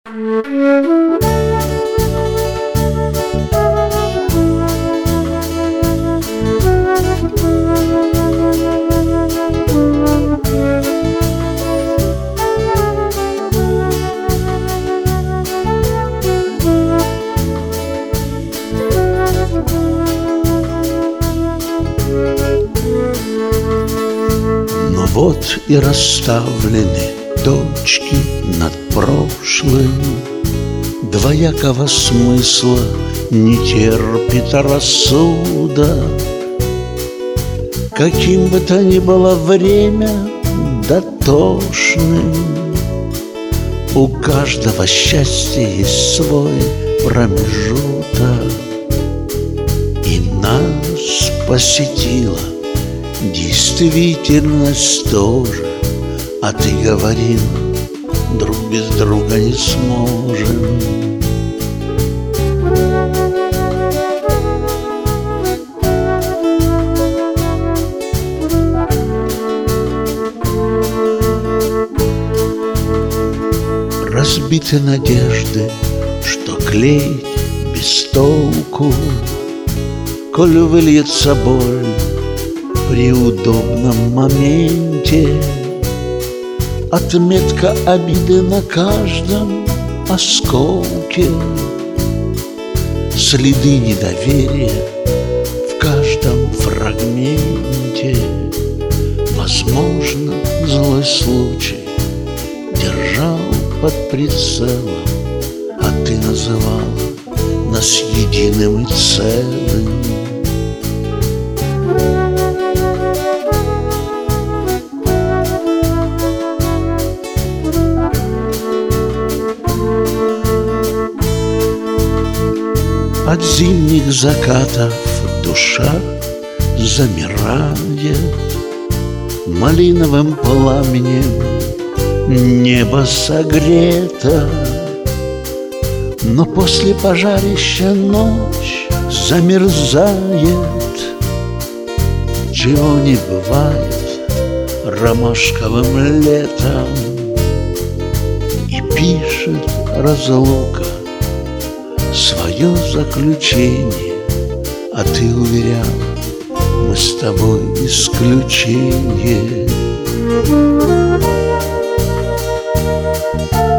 Но вот и расставлены точки над прошлым. Двоякого смысла не терпит рассудок. Каким бы то ни было время дотошным, у каждого счастья есть свой промежуток. И нас посетила действительность тоже. А ты говорил, друг без друга не сможем. Разбиты надежды, что клеить без толку, коль выльется боль при удобном моменте. Отметка обиды на каждом осколке, следы недоверия в каждом фрагменте. Возможно, злой случай держал под прицелом, а ты называла нас единым и целым. От зимних закатов душа замирает, малиновым пламенем небо согрето. Но после пожарища ночь замерзает, чего не бывает ромашковым летом. И пишет разлука свое заключение, а ты уверял, мы с тобой исключение.